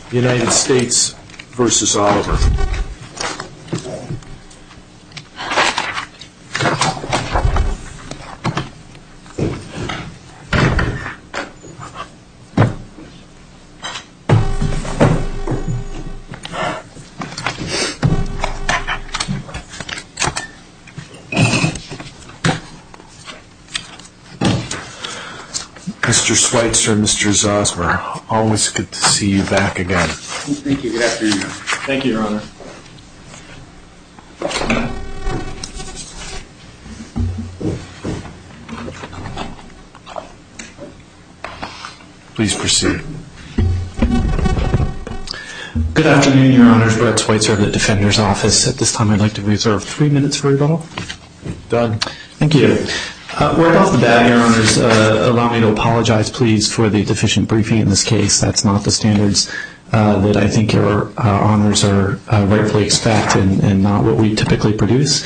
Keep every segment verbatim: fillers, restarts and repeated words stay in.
United States versus Oliver. Mister Schweitzer, Mister Zosmer, always good to see you back again. Thank you. Good afternoon. Thank you, Your Honor. Please proceed. Good afternoon, Your Honors. Brett Schweitzer of the Defender's Office. At this time, I'd like to reserve three minutes for rebuttal. Done. Thank you. Uh, right off the bat, Your Honors, uh, allow me to apologize, please, for the deficient briefing in this case. That's not the standards uh, that I think Your uh, Honors are uh, rightfully expect, and, and not what we typically produce.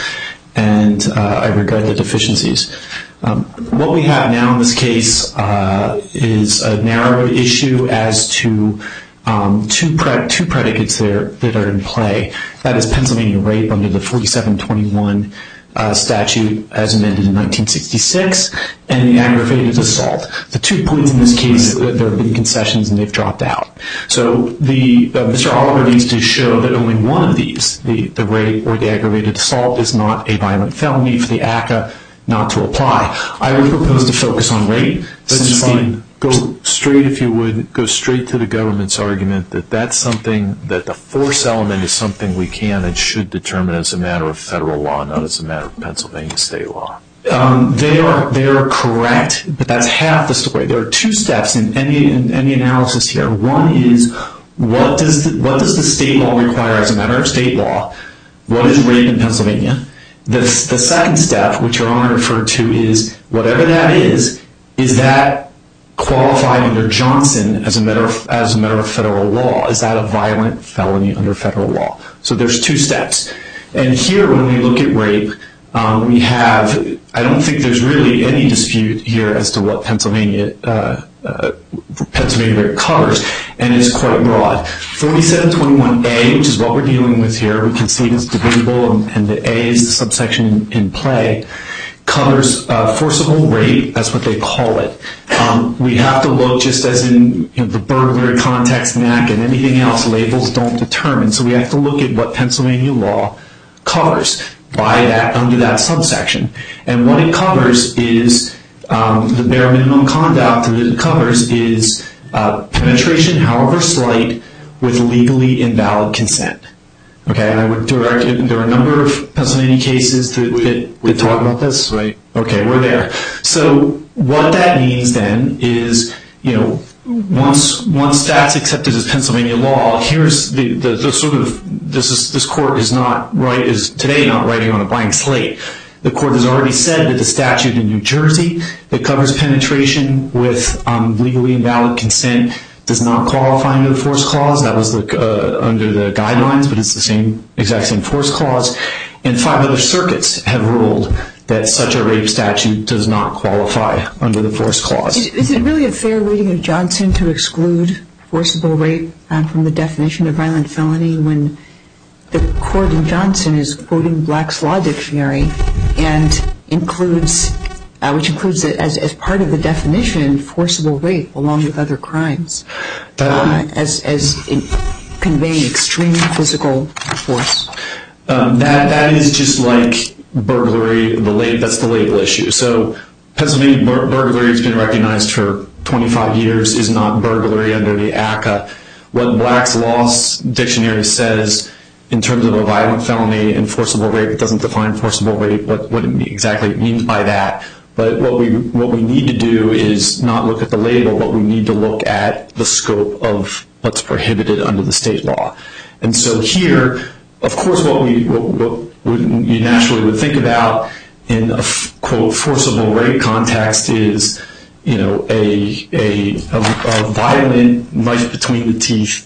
And uh, I regret the deficiencies. Um, what we have now in this case uh, is a narrow issue as to um, two, pre- two predicates there that are in play. That is Pennsylvania rape under the forty-seven twenty-one Uh, statute as amended in nineteen sixty-six, and the aggravated assault. The two points in this case, uh, there have been concessions and they've dropped out. So the uh, Mister Oliver needs to show that only one of these, the, the rape or the aggravated assault, is not a violent felony for the A C C A not to apply. I would propose to focus on rape. That's fine. Go straight, if you would, go straight to the government's argument that that's something, that the force element is something we can and should determine as a matter of federal law, not as a matter of Pennsylvania state law. Um, they are they are correct, but that's half the story. There are two steps in any in any analysis here. One is what does the, what does the state law require as a matter of state law? What is rape in Pennsylvania? The the second step, which Your Honor referred to, is whatever that is, is that qualified under Johnson as a matter of, as a matter of federal law? Is that a violent felony under federal law? So there's two steps. And here, when we look at rape, um, we have, I don't think there's really any dispute here as to what Pennsylvania uh, uh, Pennsylvania rape covers, and it's quite broad. forty-seven twenty-one A, which is what we're dealing with here, we can see it is divisible, and, and the A is the subsection in, in play, covers uh, forcible rape. That's what they call it. Um, we have to look, just as in you know, the burglary context, N A C, and anything else, labels don't determine. So we have to look at what Pennsylvania law covers by that, under that subsection. And what it covers is, um, the bare minimum conduct that it covers is uh, penetration, however slight, with legally invalid consent. Okay, and I would direct it, there are a number of Pennsylvania cases that, that, that talk about this. Right. Okay, we're there. So what that means then is, you know, once once that's accepted as Pennsylvania law, here's the, the, the sort of, this is this court is not right is today not writing on a blank slate. The court has already said that the statute in New Jersey that covers penetration with um, legally invalid consent does not qualify under the force clause. That was the, uh, under the guidelines, but it's the same exact same force clause. And five other circuits have ruled that such a rape statute does not qualify under the force clause. Is, is it really a fair reading of Johnson to exclude forcible rape um, from the definition of violent felony when the court in Johnson is quoting Black's Law Dictionary and includes, uh, which includes it as, as part of the definition, forcible rape along with other crimes, uh, as, as in conveying extreme physical force? Um, that that is just like burglary. The lab, that's the label issue. So Pennsylvania bur- burglary has been recognized for twenty-five years is not burglary under the A C C A. What Black's Law Dictionary says in terms of a violent felony and forcible rape, it doesn't define forcible rape, what, what it exactly it means by that. But what we what we need to do is not look at the label, but we need to look at the scope of what's prohibited under the state law. And so here, of course, what we what, what you naturally would think about in a quote forcible rape context is, you know, a a, a, a violent knife between the teeth,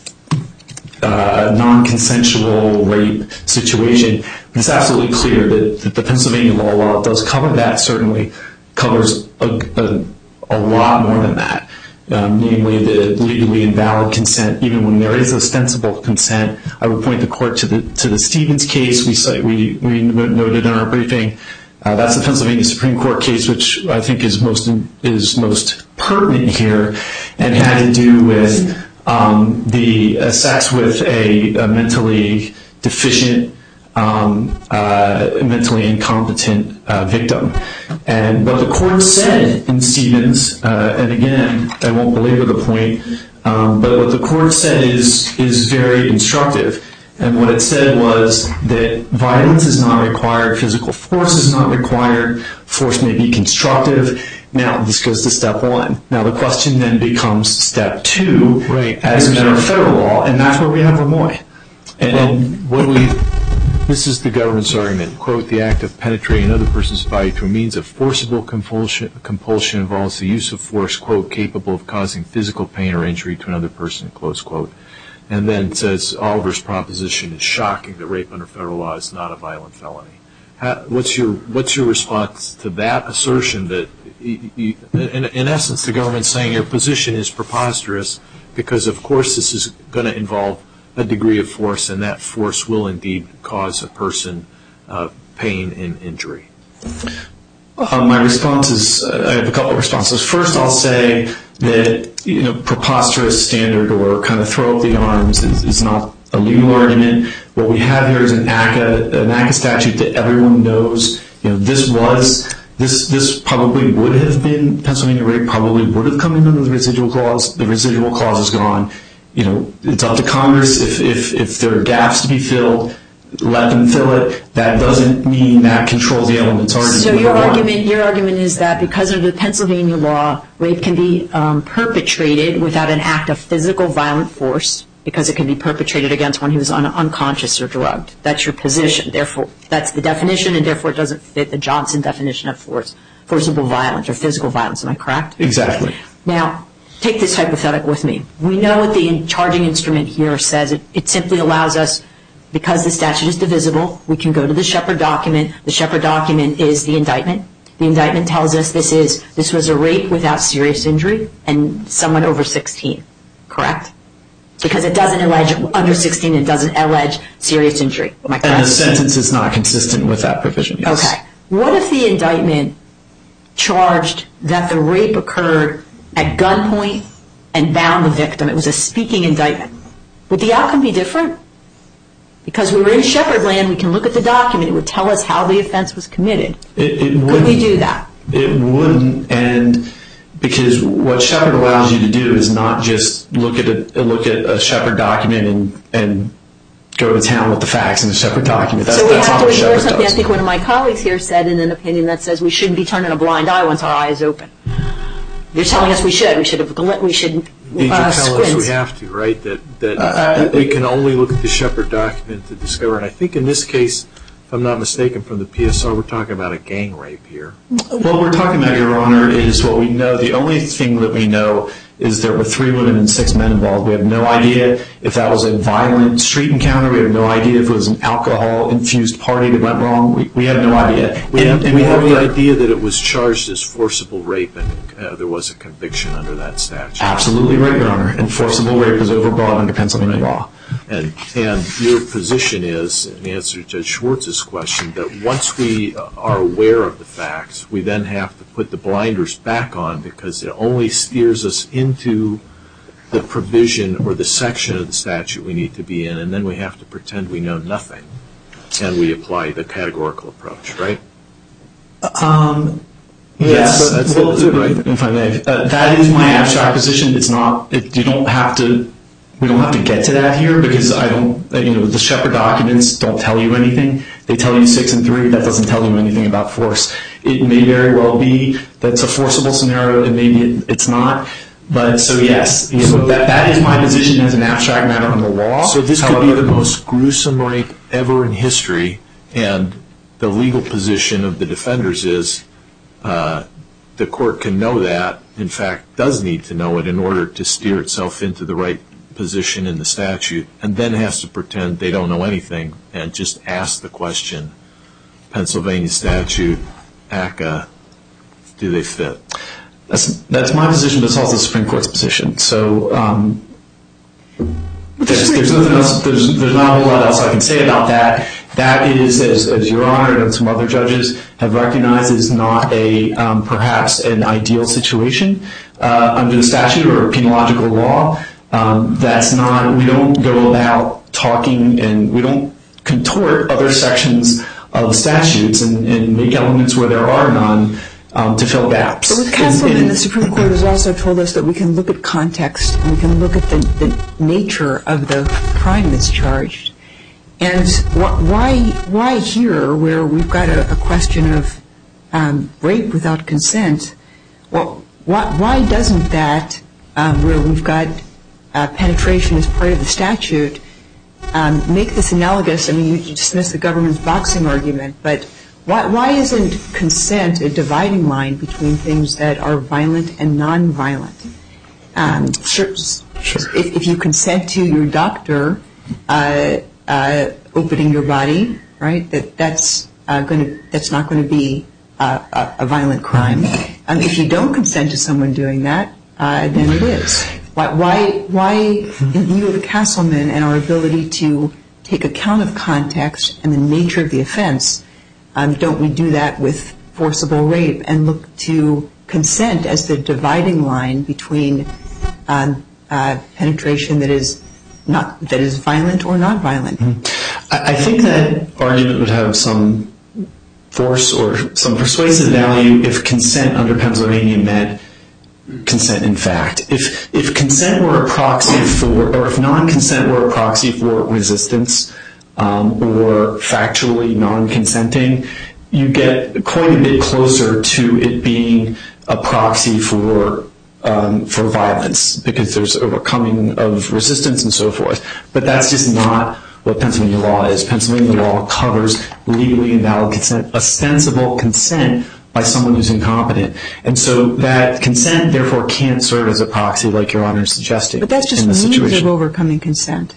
uh, non-consensual rape situation. But it's absolutely clear that, that the Pennsylvania law, while it does cover that, certainly covers a, a, a lot more than that. um, namely the legally invalid consent, even when there is ostensible consent. I would point the court to the to the Stevens case we cite, we, we noted in our briefing. Uh, that's the Pennsylvania Supreme Court case, which I think is most is most pertinent here, and had to do with um, the uh, sex with a, a mentally deficient, um, uh, mentally incompetent uh, victim. And what the court said in Stevens, uh, and again, I won't belabor the point, um, but what the court said is is very instructive. And what it said was that violence is not required, physical force is not required, force may be constructive. Now, this goes to step one. Now, the question then becomes step two, right, as a matter of federal law, and that's where we have Ramoy. And, well, what we, this is the government's argument. Quote, the act of penetrating another person's body through means of forcible compulsion, compulsion involves the use of force, quote, capable of causing physical pain or injury to another person, close quote. And then it says Oliver's proposition is shocking that rape under federal law is not a violent felony. How, what's your what's your response to that assertion that, you, you, in, in essence, the government's saying your position is preposterous because, of course, this is going to involve a degree of force, and that force will indeed cause a person uh, pain and injury? Uh, my response is, uh, I have a couple of responses. First, I'll say that, you know, preposterous standard or kind of throw up the arms is, is not a legal argument. What we have here is an A C C A, an A C C A statute that everyone knows. You know, this was, this this probably would have been, Pennsylvania rape probably would have come in under the residual clause. The residual clause is gone. You know, it's up to Congress. If, if, if there are gaps to be filled, let them fill it. That doesn't mean that controls the elements argument. So your argument, your argument is that because under the Pennsylvania law, rape can be um, perpetrated without an act of physical violent force because it can be perpetrated against one who is un- unconscious or drugged. That's your position. Therefore, that's the definition, and therefore it doesn't fit the Johnson definition of force, forcible violence or physical violence. Am I correct? Exactly. Now, take this hypothetical with me. We know what the charging instrument here says. It, it simply allows us, because the statute is divisible, we can go to the Shepard document. The Shepard document is the indictment. The indictment tells us this is this was a rape without serious injury and someone over sixteen, correct? Because it doesn't allege under sixteen, it doesn't allege serious injury. Am I correct? And the sentence is not consistent with that provision, yes. Okay. What if the indictment charged that the rape occurred at gunpoint and bound the victim? It was a speaking indictment. Would the outcome be different? Because we were in Shepard land, we can look at the document. It would tell us how the offense was committed. It, it Could we do that? It wouldn't, and because what Shepard allows you to do is not just look at a look at a Shepard document and and go to town with the facts in the Shepard document. That's, so we that's have not to ignore what something. does. I think one of my colleagues here said in an opinion that says we shouldn't be turning a blind eye once our eye is open. You're telling us we should. We should have. We should. Did you uh, tell squint. us we have to, right? That that, Uh, that we can only look at the Shepard document to discover. And I think in this case, if I'm not mistaken, from the P S R, we're talking about a gang rape here. What we're talking about, Your Honor, is what we know. The only thing that we know is there were three women and six men involved. We have no idea if that was a violent street encounter. We have no idea if it was an alcohol-infused party that went wrong. We, we have no idea. We and, have, and we have the were, idea that it was charged as forcible rape, and uh, there was a conviction under that statute. Absolutely right, Your Honor. And forcible rape is overbroad under Pennsylvania law. And and your position is, in answer to Judge Schwartz's question, that once we are aware of the facts, we then have to put the blinders back on because it only steers us into the provision or the section of the statute we need to be in, and then we have to pretend we know nothing, and we apply the categorical approach, right? Um, yes, yeah, that's, well, that's it, right? If I may, uh, that is my abstract position. It's not. It, you don't have to. We don't have to get to that here because I don't. You know, the Shepard documents don't tell you anything. They tell you six and three. That doesn't tell you anything about force. It may very well be that's a forcible scenario, and maybe it, it's not. But so yes, you know, so, that that is my position as an abstract matter on the law. So this However, could be the most gruesome rape ever in history, and the legal position of the defenders is uh, the court can know that. In fact, does need to know it in order to steer itself into the right position in the statute, and then has to pretend they don't know anything and just ask the question, Pennsylvania statute, A C C A, do they fit? That's that's my position, but it's also the Supreme Court's position. So um, there's, there's nothing else. There's there's not a whole lot else I can say about that. That is, as, as Your Honor and some other judges have recognized, is not a um, perhaps an ideal situation uh, under the statute or penological law. Um, that's not. We don't go about talking, and we don't contort other sections of statutes and, and make elements where there are none. Um, to fill gaps. But with Castleman, the Supreme Court has also told us that we can look at context and we can look at the, the nature of the crime that's charged. And wh- why why here, where we've got a, a question of um, rape without consent, well, why, why doesn't that, um, where we've got uh, penetration as part of the statute, um, make this analogous? I mean, you dismissed the government's boxing argument, but Why, why isn't consent a dividing line between things that are violent and non-violent? Um, sure. sure. If, if you consent to your doctor uh, uh, opening your body, right, that that's uh, going to that's not going to be uh, a, a violent crime. Um, if you don't consent to someone doing that, uh, then it is. Why, why, why, in view of Castleman and our ability to take account of context and the nature of the offense, Um, don't we do that with forcible rape and look to consent as the dividing line between um, uh, penetration that is not that is violent or not violent? Mm-hmm. I, I think that argument would have some force or some persuasive value if consent under Pennsylvania meant consent in fact. If if consent were a proxy for, or if non-consent were a proxy for resistance, Um, or factually non-consenting, you get quite a bit closer to it being a proxy for um, for violence because there's overcoming of resistance and so forth. But that's just not what Pennsylvania law is. Pennsylvania law covers legally invalid consent, ostensible consent by someone who's incompetent. And so that consent, therefore, can't serve as a proxy like Your Honor is suggesting. But that's just in the means situation. of overcoming consent.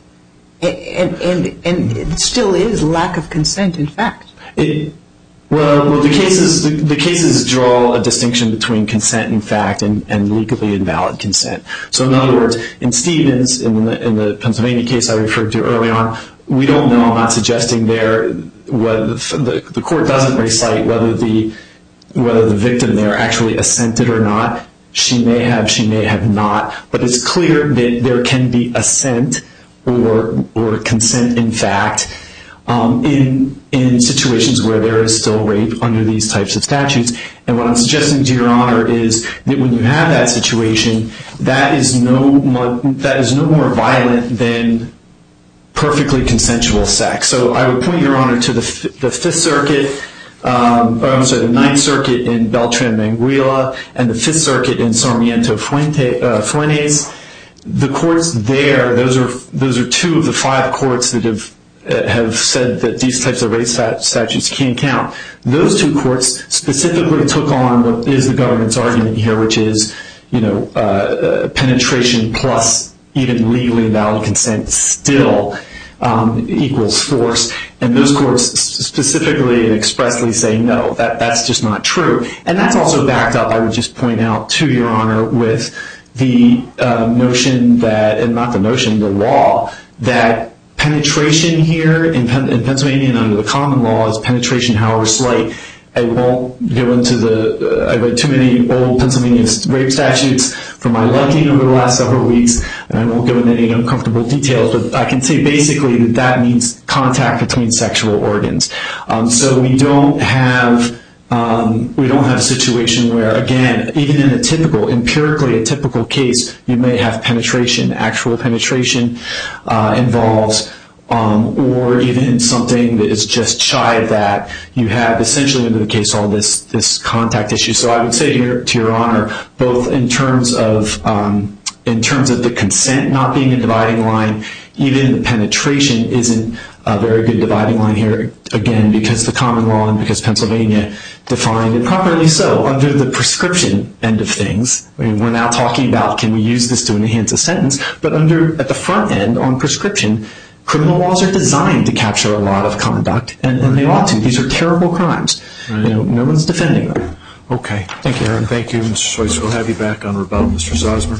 And, and, and it still is lack of consent, in fact. It, well, well, the cases the, the cases draw a distinction between consent in fact and, and legally invalid consent. So, in other words, in Stevens, in the, in the Pennsylvania case I referred to early on, we don't know. I'm not suggesting there whether the, the court doesn't recite whether the whether the victim there actually assented or not. She may have, she may have not, but it's clear that there can be assent or or consent in fact um, in in situations where there is still rape under these types of statutes. And what I'm suggesting to Your Honor is that when you have that situation, that is no that is no more violent than perfectly consensual sex. So I would point Your Honor to the the Fifth Circuit. Um, or I'm sorry, the Ninth Circuit in Beltran-Manguila and the Fifth Circuit in Sarmiento Fuente, uh, Fuentes. The courts there, those are those are two of the five courts that have uh, have said that these types of rape stat- statutes can't count. Those two courts specifically took on what is the government's argument here, which is, you know, uh, uh, penetration plus even legally invalid consent still um, equals force. And those courts specifically and expressly say no, that that's just not true. And that's also backed up, I would just point out to Your Honor, with the uh, notion that, and not the notion, the law, that penetration here in, Pen- in Pennsylvania and under the common law is penetration, however slight. I won't go into the, uh, I've read too many old Pennsylvania rape statutes for my liking over the last several weeks, and I won't go into any uncomfortable details, but I can say basically that that means contact between sexual organs. Um, so we don't have Um, we don't have a situation where, again, even in a typical, empirically a typical case, you may have penetration, actual penetration uh, involved, um, or even something that is just shy of that. You have essentially under the case all this this contact issue. So I would say to your, to your Honor, both in terms of um, in terms of the consent not being a dividing line, even the penetration isn't a very good dividing line here, again, because the common law and because Pennsylvania defined it properly so under the prescription end of things. I mean, we're now talking about can we use this to enhance a sentence, but under at the front end on prescription, criminal laws are designed to capture a lot of conduct, and, and they ought to. These are terrible crimes. Right. You know, no one's defending them. Okay. Thank you, Aaron. Thank you, Mister Schweitzer. We'll have you back on rebuttal, Mister Zosmer.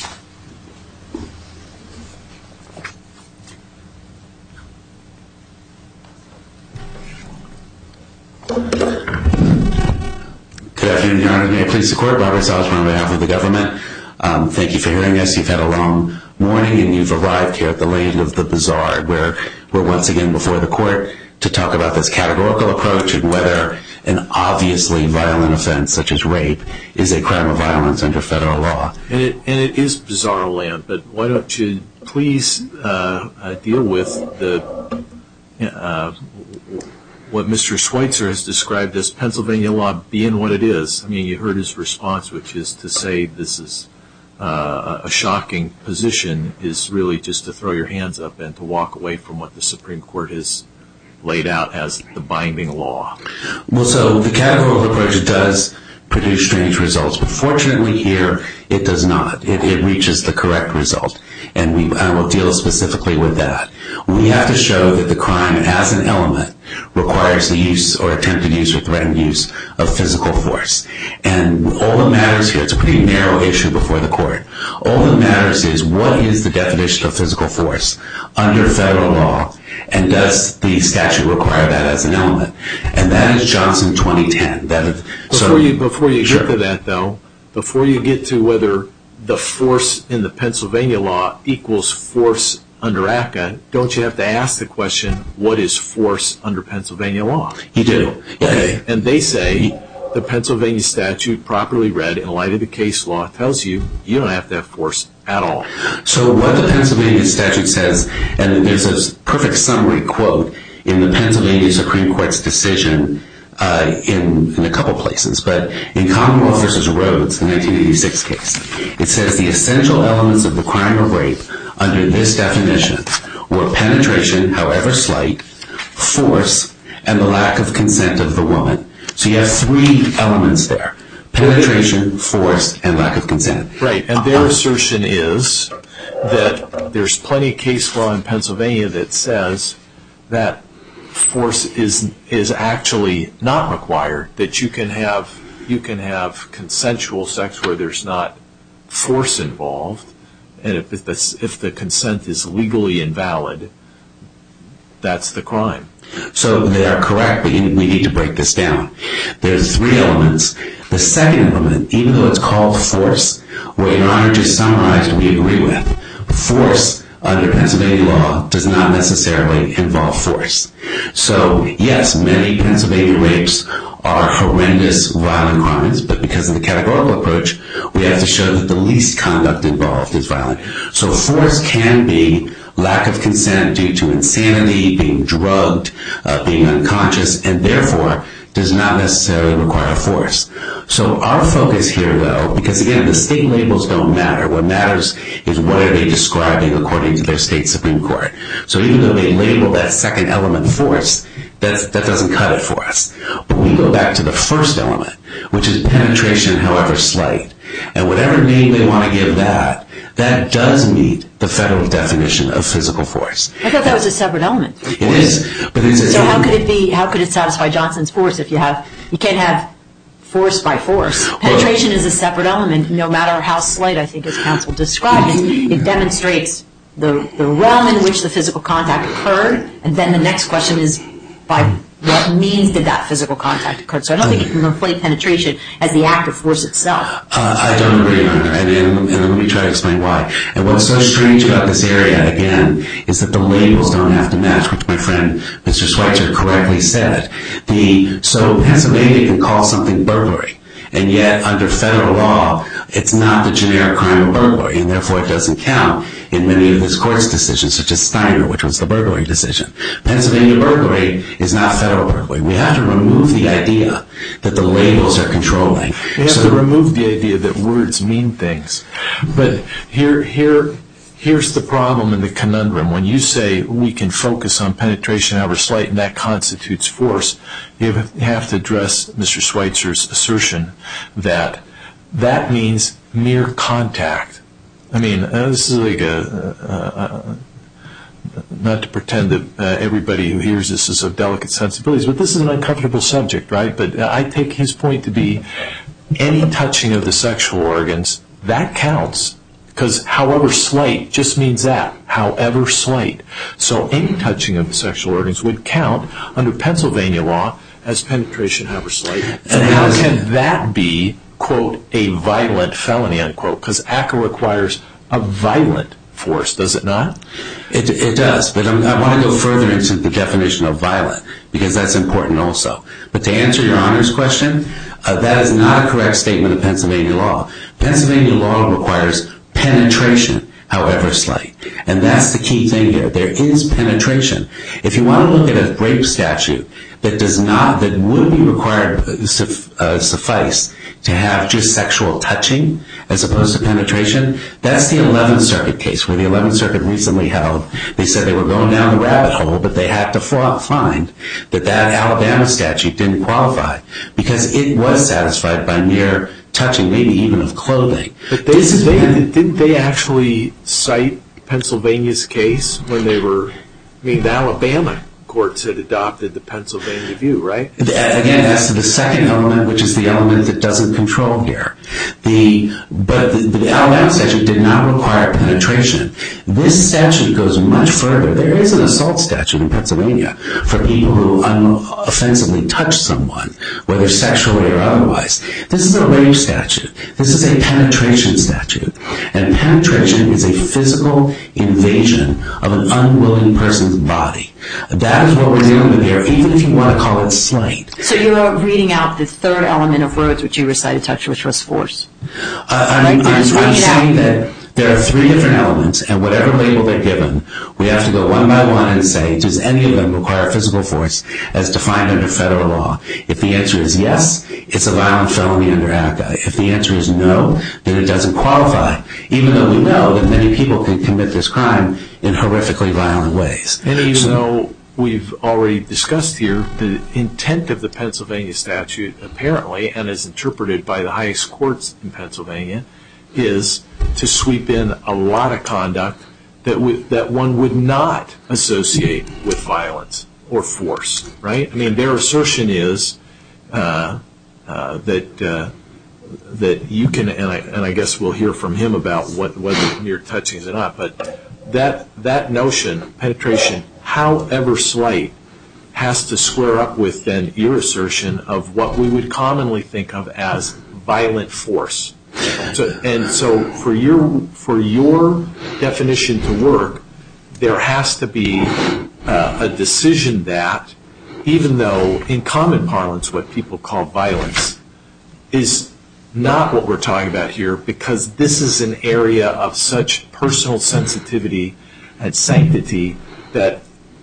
Good afternoon, Your Honor. May I please the court? Robert Zosmer on behalf of the government. Um, thank you for hearing us. You've had a long morning and you've arrived here at the land of the bizarre, where we're once again before the court to talk about this categorical approach and whether an obviously violent offense such as rape is a crime of violence under federal law. And it, and it is bizarre land, but why don't you please uh, uh, deal with the uh, what Mister Schweitzer has described as Pennsylvania law being what it is. I mean, you heard his response, which is to say this is uh, a shocking position is really just to throw your hands up and to walk away from what the Supreme Court has laid out as the binding law. Well, so the categorical approach does produce strange results, but fortunately here it does not. It, it reaches the correct result, and we I will deal specifically with that. We have to show that the crime as an element requires the use or attempted use or threatened use of physical force. And all that matters here, it's a pretty narrow issue before the court. All that matters is what is the definition of physical force under federal law, and does the statute require that as an element? And that is Johnson twenty ten. That is, before so, you, before you sure. get to that, though, before you get to whether the force in the Pennsylvania law equals force under A C C A, don't you have to ask the question, what is force under Pennsylvania law? You do. Okay. And they say the Pennsylvania statute, properly read in light of the case law, tells you you don't have to have force at all. So what the Pennsylvania statute says, and there's a perfect summary quote in the Pennsylvania Supreme Court's decision uh, in, in a couple places, but in Commonwealth versus Rhodes, the nineteen eighty-six case, it says the essential elements of the crime of rape under this definition were penetration, however slight, force, and the lack of consent of the woman. So you have three elements there: penetration, force, and lack of consent. Right, and their assertion is that there's plenty of case law in Pennsylvania that says that force is is actually not required, that you can have you can have consensual sex where there's not force involved, and if the, if the consent is legally invalid, that's the crime. So they are correct, but we need to break this down. There's three elements. The second element, even though it's called force, what Your Honor just summarized we agree with. Force under Pennsylvania law does not necessarily involve force. So yes, many Pennsylvania rapes are horrendous violent crimes, but because of the categorical approach, we have to show that the least conduct involved is violent. So force can be lack of consent due to insanity, being drugged, uh, being unconscious, and therefore does not necessarily require force. So our focus here, though, because again, the state labels don't matter. What matters is what are they describing according to their state Supreme Court. So even though they label that second element force, that's, that doesn't cut it for us. But we go back to the first element, which is penetration, however slight. And whatever name they want to give that, that does meet the federal definition of physical force. I thought that was a separate element. It is, but it's a So how could it be? How could it satisfy Johnson's force if you have you can't have force by force? Penetration is a separate element, no matter how slight. I think, as counsel described, it, it demonstrates the the realm in which the physical contact occurred, and then the next question is by what means did that physical contact occur? So I don't think you can conflate penetration as the act of force itself. Uh, I don't agree, Your Honor, and, and, and let me try to explain why. And what's so strange about this area, again, is that the labels don't have to match, which my friend Mister Schweitzer correctly said. The, so Pennsylvania can call something burglary, and yet under federal law, it's not the generic crime of burglary, and therefore it doesn't count in many of this court's decisions, such as Steiner, which was the burglary decision. Pennsylvania burglary is not federal burglary. We have to remove the idea that the labels are controlling. We have so, to remove the idea that words mean things. But here, here, here's the problem and the conundrum. When you say we can focus on penetration, however slight, and that constitutes force, you have to address Mister Schweitzer's assertion that that means mere contact. I mean, uh, this is like a, a, a not to pretend that uh, everybody who hears this is of delicate sensibilities, but this is an uncomfortable subject, right? But uh, I take his point to be any touching of the sexual organs, that counts. Because however slight just means that, however slight. So any touching of the sexual organs would count under Pennsylvania law as penetration, however slight. And how can that be, quote, a violent felony, unquote? Because A C C A requires a violent force, does it not? It, it does, but I'm, I want to go further into the definition of violent, because that's important also. But to answer your Honor's question, uh, that is not a correct statement of Pennsylvania law. Pennsylvania law requires penetration, however slight. And that's the key thing here. There is penetration. If you want to look at a rape statute that does not, that would be required uh, suffice to have just sexual touching as opposed to penetration, that's the eleventh Circuit case where the eleventh Circuit recently held. They said they were going down the rabbit hole, but they had to find that that Alabama statute didn't qualify because it was satisfied by mere touching, maybe even of clothing. But they, they, didn't they actually cite Pennsylvania's case when they were, I mean, the Alabama courts had adopted the Pennsylvania view, right? Again, as to the second element, which is the element that doesn't control here. The, but the, the Alabama statute did not require penetration. This statute goes much further. There is an assault statute in Pennsylvania for people who unoffensively touch someone, whether sexually or otherwise. This is a rape statute. This is a penetration statute. And penetration is a physical invasion of an unwilling person's body. That is what we're dealing with here, even if you want to call it slight. So you're reading out the third element of Rhodes, which you recited, touch, which was force. Uh, I'm, I'm, I'm saying that there are three different elements, and whatever label they're given, we have to go one by one and say, does any of them require physical force as defined under federal law? If the answer is yes, it's a violent felony under A C C A. If the answer is no, then it doesn't qualify, even though we know that many people can commit this crime in horrifically violent ways. And even so, though we've already discussed here, the intent of the Pennsylvania statute, apparently, and as interpreted by the highest courts in Pennsylvania, is to sweep in a lot of conduct that w- that one would not associate with violence or force, right? I mean, their assertion is uh, uh, that uh, that you can, and I, and I guess we'll hear from him about what, whether mere touching is or not, but that that notion, penetration, however slight, has to square up with then your assertion of what we would commonly think of as violent force. So, and so for your for your definition to work, there has to be uh, a decision that, even though in common parlance what people call violence is not what we're talking about here, because this is an area of such personal sensitivity and sanctity that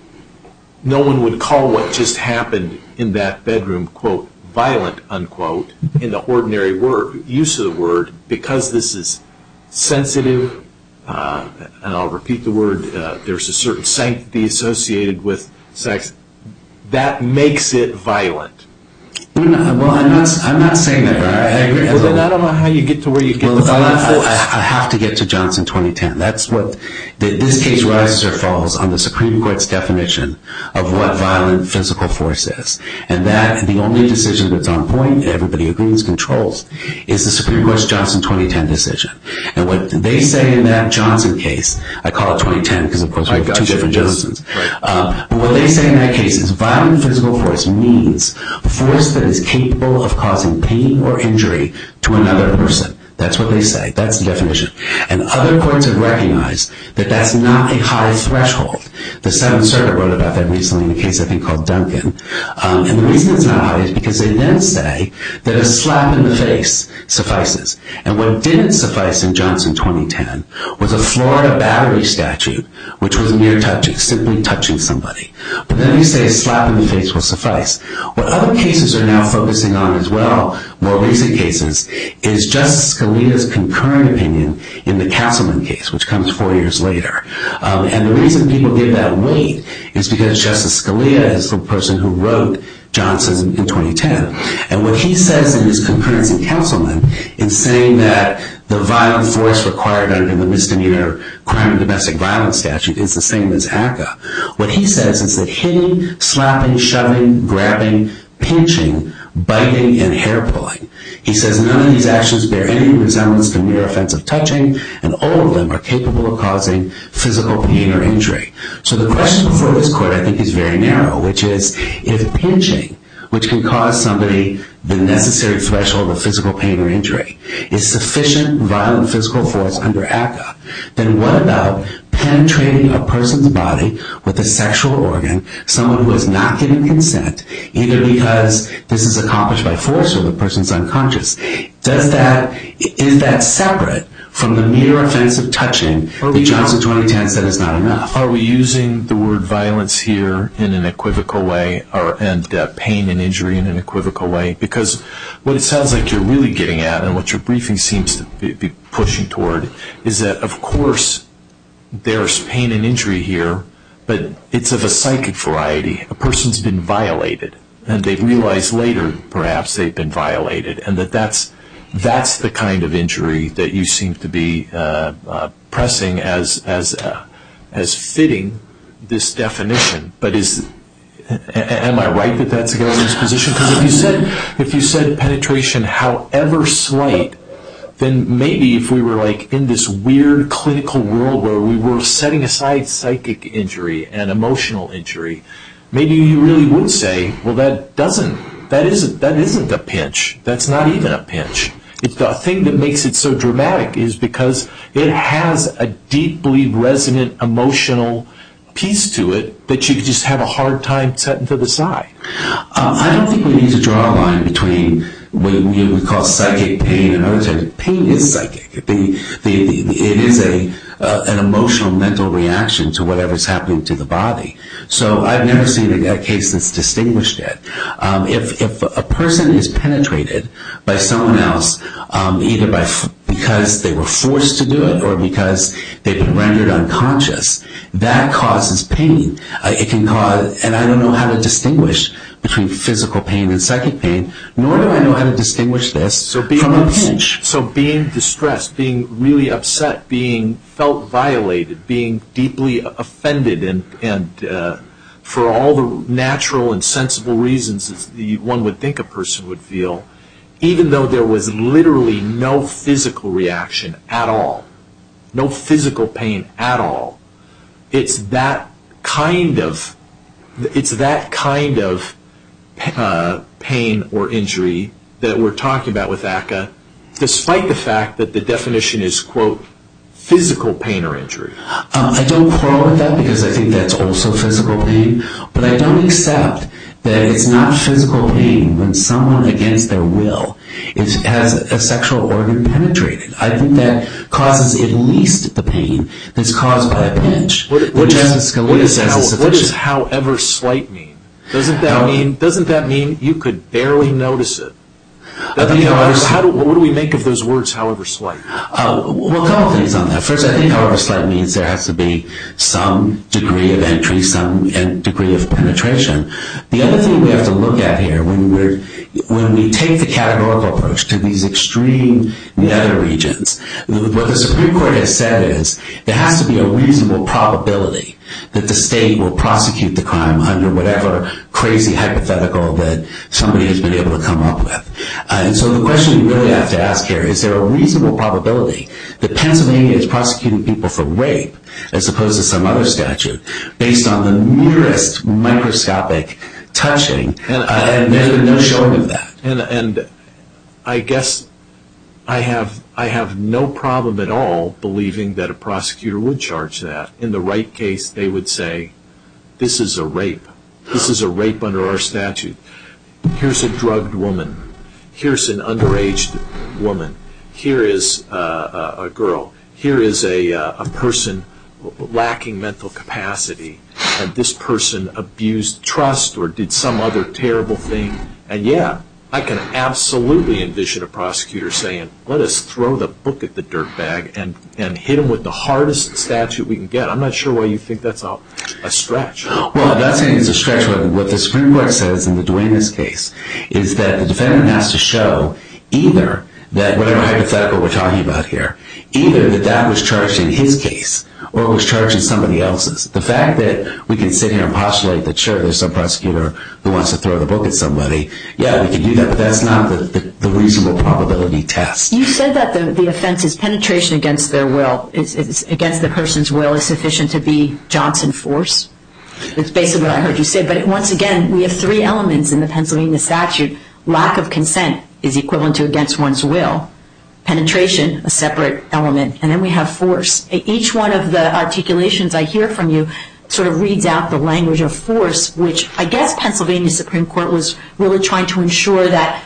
no one would call what just happened in that bedroom, quote, violent, unquote, in the ordinary word, use of the word, because this is sensitive, uh, and I'll repeat the word, uh, there's a certain sanctity associated with sex, that makes it violent. Well, I'm not. I'm not saying that. I agree. Well, then I don't know how you get to where you get well, the violent I, force. I, I have to get to Johnson twenty ten. That's what the, this case rises or falls on the Supreme Court's definition of what violent physical force is, and that the only decision that's on point, everybody agrees, controls, is the Supreme Court's Johnson twenty ten decision. And what they say in that Johnson case, I call it twenty ten because of course we have two different Johnsons. Right. Um, but what they say in that case is violent physical force means force that is capable of causing pain or injury to another person. That's what they say. That's the definition. And other courts have recognized that that's not a high threshold. The Seventh Circuit wrote about that recently in a case I think called Duncan. Um, and the reason it's not high is because they then say that a slap in the face suffices. And what didn't suffice in Johnson twenty ten was a Florida battery statute, which was mere touching, simply touching somebody. But then they say a slap in the face will suffice. What other cases are now focusing on as well, more recent cases, is Justice Scalia's concurrent opinion in the Castleman case, which comes four years later. Um, and the reason people give that weight is because Justice Scalia is the person who wrote Johnson in twenty ten. And what he says in his concurrence in Councilman in saying that the violent force required under the misdemeanor crime and domestic violence statute is the same as A C C A. What he says is that hitting, slapping, shoving, grabbing, pinching, biting, and hair pulling. He says none of these actions bear any resemblance to mere offensive touching, and all of them are capable of causing physical pain or injury. So the question before this court, I think, is very narrow, which is if pinching, which can cause somebody the necessary threshold of physical pain or injury, is sufficient violent physical force under A C C A, then what about penetrating a person's body with a sexual organ, someone who has not given consent, either because this is accomplished by force or the person's unconscious? Does that, is that separate from the mere offensive touching that Johnson twenty ten said is not enough? Are we using the word violence here in an equivocal way, or and uh, pain and injury in an equivocal way? Because what it sounds like you're really getting at, and what your briefing seems to be, be pushing toward, is that, of course, there's pain and injury here, but it's of a psychic variety. A person's been violated, and they realize later, perhaps, they've been violated, and that that's That's the kind of injury that you seem to be uh, uh, pressing as as uh, as fitting this definition. But is am I right that that's the government's position? Because if you said if you said penetration, however slight, then maybe if we were like in this weird clinical world where we were setting aside psychic injury and emotional injury, maybe you really would say, well, that doesn't that isn't that isn't a pinch. That's not even a pinch. It's the thing that makes it so dramatic is because it has a deeply resonant emotional piece to it that you just have a hard time setting to the side. Um, I don't think we need to draw a line between what we would call psychic pain and other types. Pain is psychic. The, the, the, it is a uh, an emotional, mental reaction to whatever's happening to the body. So I've never seen a, a case that's distinguished it. Um, if if a person is penetrated by someone else, um, either by f- because they were forced to do it or because they've been rendered unconscious, that causes pain. Uh, it can cause, and I don't know how to distinguish between physical pain and psychic pain, nor do I know how to distinguish this so being from a pinch. So being distressed, being really upset, being felt violated, being deeply offended, and, and uh, for all the natural and sensible reasons that one would think a person would feel, even though there was literally no physical reaction at all, no physical pain at all, it's that kind of, it's that kind of Uh, pain or injury that we're talking about with A C C A, despite the fact that the definition is, quote, physical pain or injury. Um, I don't quarrel with that because I think that's also physical pain, but I don't accept that it's not physical pain when someone against their will is, has a sexual organ penetrated. I think that causes at least the pain that's caused by a pinch. What, what, is, what, is, how, what does however slight mean? Doesn't that how, mean? Doesn't that mean you could barely notice it? I think, however, how do, what do we make of those words, however slight? Uh, well, a couple things on that. First, I think however slight means there has to be some degree of entry, some degree of penetration. The other thing we have to look at here when we're when we take the categorical approach to these extreme nether regions, what the Supreme Court has said is there has to be a reasonable probability that the state will prosecute the crime under whatever crazy hypothetical that somebody has been able to come up with. Uh, and so the question you really have to ask here, is there a reasonable probability that Pennsylvania is prosecuting people for rape as opposed to some other statute based on the merest microscopic touching, and, uh, and there's been no showing of that. And, and I guess I have I have no problem at all believing that a prosecutor would charge that. In the right case, they would say, this is a rape. This is a rape under our statute. Here's a drugged woman. Here's an underage woman. Here is uh, a, a girl. Here is a, uh, a person lacking mental capacity, and this person abused trust or did some other terrible thing. And yeah, I can absolutely envision a prosecutor saying, let us throw the book at the dirtbag and, and hit him with the hardest statute we can get. I'm not sure why you think that's a, a stretch. Well, I'm not saying it's a stretch. What the Supreme Court says in the Duenas case is that the defendant has to show either that whatever hypothetical we're talking about here, either that that was charged in his case or was charged in somebody else's. The fact that we can sit here and postulate that, sure, there's some prosecutor who wants to throw the book at somebody, yeah, we can do that, but that's not the, the, the reasonable probability test. You said that the, the offense is penetration against their will, is, is against the person's will, is sufficient to be Johnson force. That's basically what I heard you say. But once again, we have three elements in the Pennsylvania statute. Lack of consent is equivalent to against one's will. Penetration, a separate element. And then we have force. Each one of the articulations I hear from you sort of reads out the language of force, which I guess Pennsylvania Supreme Court was really trying to ensure that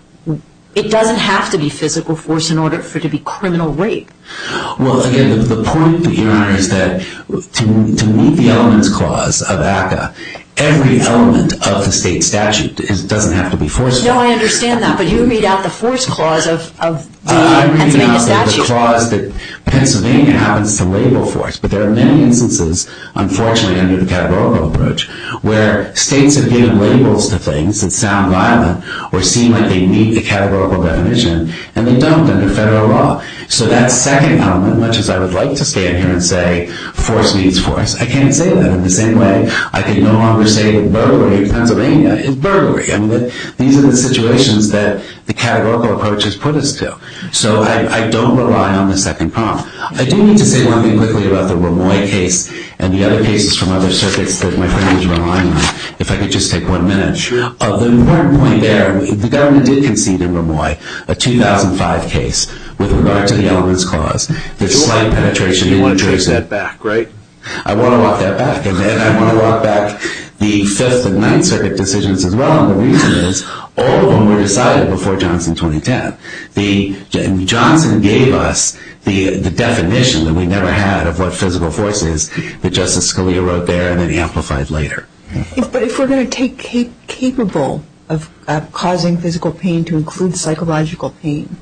it doesn't have to be physical force in order for it to be criminal rape. Well, again, the, the point, Your Honor, is that to, to meet the elements clause of A C C A, every element of the state statute is, doesn't have to be forceful. No, I understand that, but you read out the force clause of, of the uh, Pennsylvania statute. I'm reading out the, the clause that Pennsylvania happens to label force, but there are many instances, unfortunately, under the categorical approach, where states have given labels to things that sound violent or seem like they meet the categorical definition, and they don't under federal law. So that second element, much as I would like to stand here and say force means force, I can't say that. In the same way, I can no longer say that burglary in Pennsylvania is burglary. I mean, that, these are the situations that the categorical approach has put us to. So I, I don't rely on the second prong. I do need to say one thing quickly about the Ramoy case and the other cases from other circuits that my friend was relying on, if I could just take one minute. Sure. Uh, the important point there, the government did concede in Ramoy, a two thousand five case, with regard to the elements clause, that slight penetration in New Jersey. You want to take that back, right? I want to walk that back, and, and I want to walk back the Fifth and Ninth Circuit decisions as well, and the reason is all of them were decided before Johnson twenty ten. The, Johnson gave us the, the definition that we never had of what physical force is that Justice Scalia wrote there and then amplified later. If, but if we're going to take cap- capable of uh, causing physical pain to include psychological pain,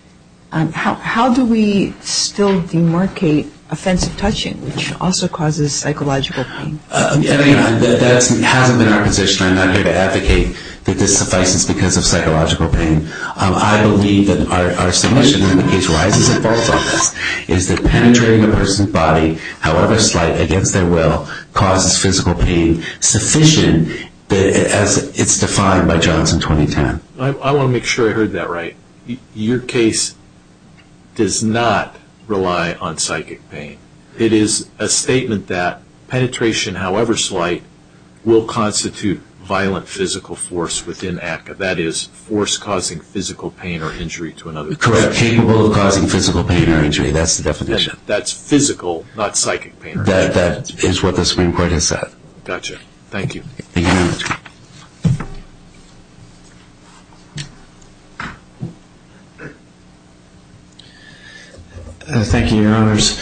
um, how, how do we still demarcate offensive touching, which also causes psychological pain? Uh, and again, that that's, hasn't been our position. I'm not here to advocate that this suffices because of psychological pain. Um, I believe that our, our submission, and the case rises and falls on this, is that penetrating a person's body, however slight, against their will, causes physical pain sufficient that, as it's defined by Johnson twenty ten. I, I want to make sure I heard that right. Y- your case does not rely on psychic pain. It is a statement that penetration, however slight, will constitute violent physical force within A C C A. That is, force causing physical pain or injury to another person. Correct. Capable of causing physical pain or injury. That's the definition. And that's physical, not psychic pain or that, injury. that is what the Supreme Court has said. Gotcha. Thank you. Thank you very much. Uh, thank you, Your Honors.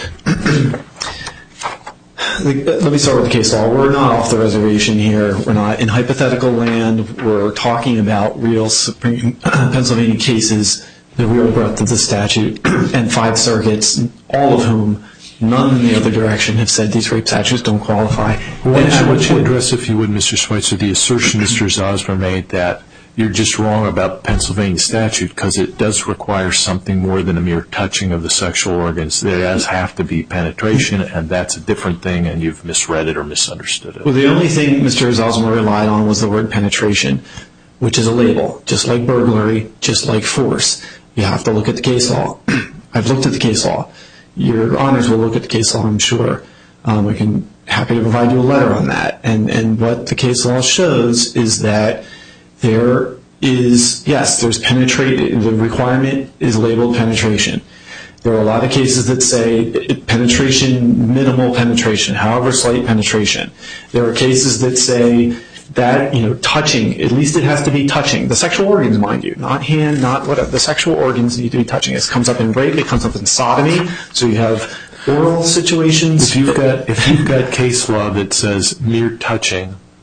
Let me start with the case law. We're not off the reservation here. We're not in hypothetical land. We're talking about real Supreme Pennsylvania cases, the real breadth of the statute, and five circuits, all of whom, none in the other direction, have said these rape statutes don't qualify. Well, I want you to address, if you would, Mister Schweitzer, the assertion Mister Zosmer made that you're just wrong about Pennsylvania statute because it does require something more than a mere touching of the sexual organs. There does have to be penetration, and that's a different thing, and you've misread it or misunderstood it. Well, the only thing Mister Zosmer relied on was the word penetration, which is a label, just like burglary, just like force. You have to look at the case law. I've looked at the case law. Your Honors will look at the case law, I'm sure. Um, I can happy to provide you a letter on that. And, and what the case law shows is that there is, yes, there's penetrate. The requirement is labeled penetration. There are a lot of cases that say penetration, minimal penetration, however slight penetration. There are cases that say that, you know, touching, at least it has to be touching. The sexual organs, mind you, not hand, not whatever. The sexual organs need to be touching. It comes up in rape. It comes up in sodomy. So you have oral situations. If you've got, if you've got case law that says mere touching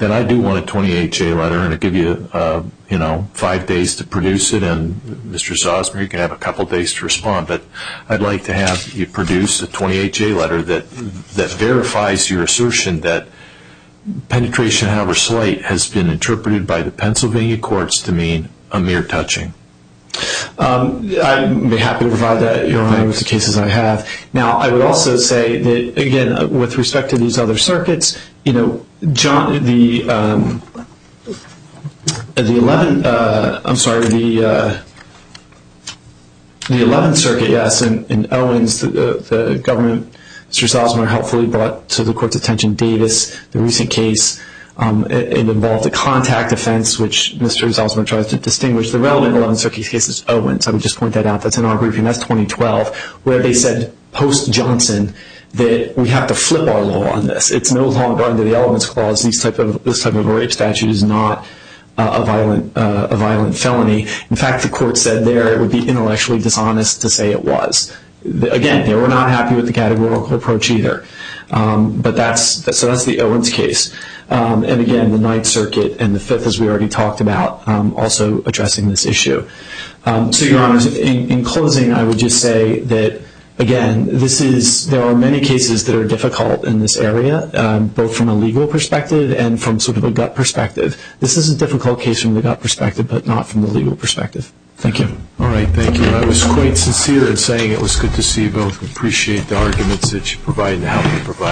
then I do want a twenty-eight J letter, and I'll give you, uh, you know, five days to produce it, and Mister Zosmer, you can have a couple days to respond. But I'd like to have you produce a twenty-eight J letter that that verifies your assertion that penetration, however slight, has been interpreted by the Pennsylvania courts to mean a mere touching. Um, I'd be happy to provide that, Your Honor, with the cases I have. Now, I would also say that, again, uh, with respect to these other circuits, you know, John, the um, the eleventh, uh, I'm sorry, the uh, the eleventh Circuit, yes, in, in Owens, the, the government, Mister Zosmer helpfully brought to the court's attention Davis, the recent case. Um, it, it involved a contact offense, which Mister Zosmer tries to distinguish. The relevant eleventh Circuit case is Owens. I would just point that out. That's in our briefing. That's twenty twelve, where they said post-Johnson that we have to flip our law on this. It's no longer under the Elements Clause. These type of this type of a rape statute is not uh, a violent uh, a violent felony. In fact, the court said there it would be intellectually dishonest to say it was. Again, they were not happy with the categorical approach either. Um, but that's so that's the Owens case. Um, and again, the Ninth Circuit and the Fifth, as we already talked about, um, also addressing this issue. Um, so, Your Honors, in, in closing, I would just say that, again, this is there are many cases that are difficult in this area, um, both from a legal perspective and from sort of a gut perspective. This is a difficult case from the gut perspective, but not from the legal perspective. Thank you. All right, thank you. I was quite sincere in saying it was good to see you both. Appreciate the arguments that you provide and how you provide.